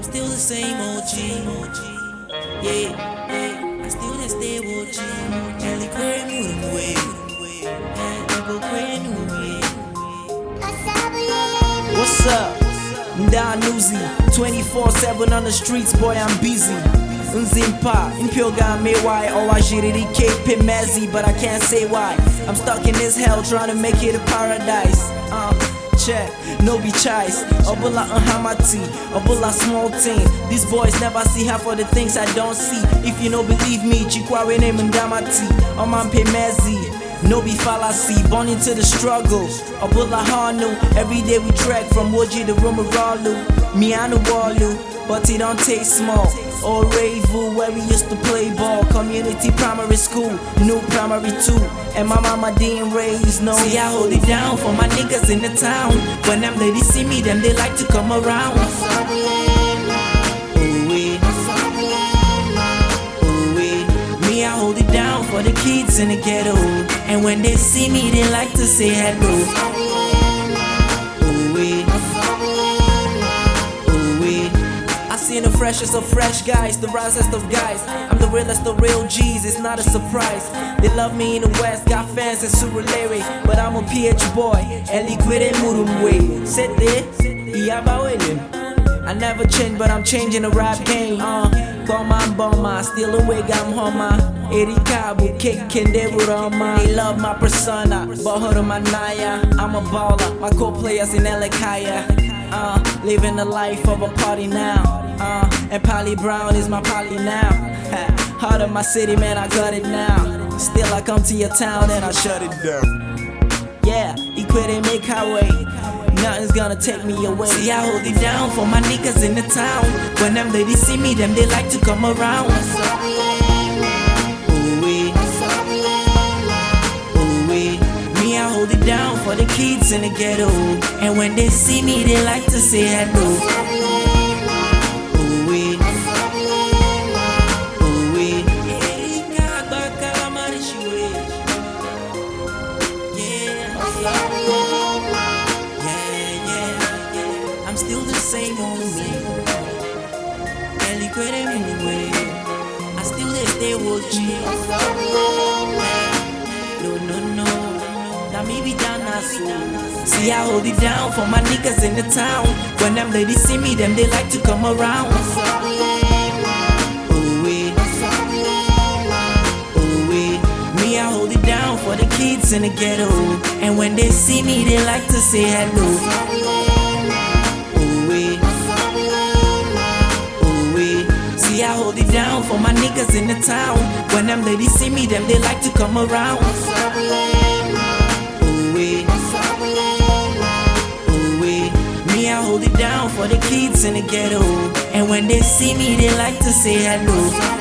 still the same OG. Yeah, yeah, I still the stay OG. Ellie Query moving away. People Query moving away. What's up? Don Uzi, 24/7 on the streets, boy, I'm busy. Nzimpa, Impyoga Mewai, oh I jiri Cape Mezzi, but I can't say why. I'm stuck in this hell trying to make it a paradise. Check, no be choice. Obula Hamati, Obula small team. These boys never see half of the things I don't see. If you don't believe me, Chikwawe name Ndamati, Omampe Mezzi. No be fallacy, born into the struggle. Obula Hanu, every day we trek from Woji to Rumaralu. Mianu Walu, but it don't taste small. Or Ravu, where we used to play ball. Community primary school, new primary 2. And my mama didn't raise no. See, I hold it down for my niggas in the town. When them ladies see me, them they like to come around. Me, I hold it down for the kids in the ghetto. And when they see me, they like to say hello. Seeing the freshest of fresh guys, the risest of guys. I'm the realest of real G's, it's not a surprise. They love me in the West, got fans in Surulere, but I'm a PH boy. Ellie Query Murumwe. Sit there, I never change, but I'm changing the rap game. Bomba, still awake, I'm homa. Erika, kick Kendeburama. They love my persona, Bohoro Manaya. I'm a baller, my co-players in Elekaya. Living the life of a party now. And Polly Brown is my Polly now. Heart of my city, man, I got it now. Still I come to your town and I shut it down. Yeah, Equity make highway. Nothing's gonna take me away. See, I hold it down for my niggas in the town. When them ladies see me, them they like to come around. Me, I hold it down for the kids in the ghetto. And when they see me, they like to say hello. I'm still the same on me. Ellie Query anyway. I still stay with you. No. Now me be down now. See, I hold it down for my niggas in the town. When them ladies see me, them they like to come around. Me, I hold it down for the kids in the ghetto. And when they see me, they like to say hello. See, I hold it down for my niggas in the town. When them ladies see me, them they like to come around. Me, I hold it down for the kids in the ghetto. And when they see me, they like to say hello.